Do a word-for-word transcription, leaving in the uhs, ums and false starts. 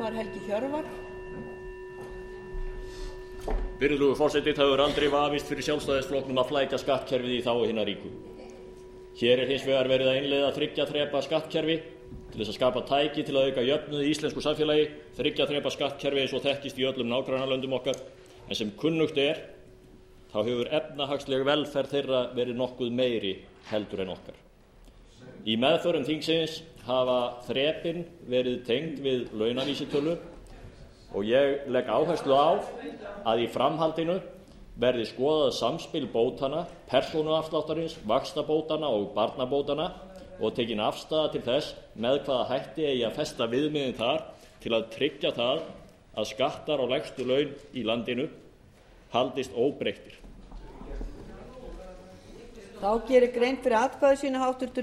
þingmaður Helgi Hjörvar. Virðulegur forseti, það hefur aldrei vafist fyrir Sjálfstæðisflokknum að flækja skattkerfið í þágu hinna ríku. Hér er hins vegar verið að innleiða þriggja þrepa skattkerfi til þess að skapa tæki til að auka jöfnuð í íslensku samfélagi, þriggja þrepa skattkerfi eins og þekkist í öllum nágrannalöndum okkar, en sem kunnugt er þá hefur efnahagsleg velferð þeirra verið nokkuð meiri heldur en okkar. Í meðförum þingsins hafa þrepin verið tengd við launavísitölu og ég legg áherslu á að í framhaldinu verði skoðað samspil bótana, persónuafsláttarins, vaxtabótana og barnabótana og tekin afstaða til þess með hvaða hætti eigi að festa viðmiðin þar til að tryggja það að skattar á lægstu laun í landinu haldist óbreyttir. Þá gerir grein fyrir atkvæði sínu háttvirtur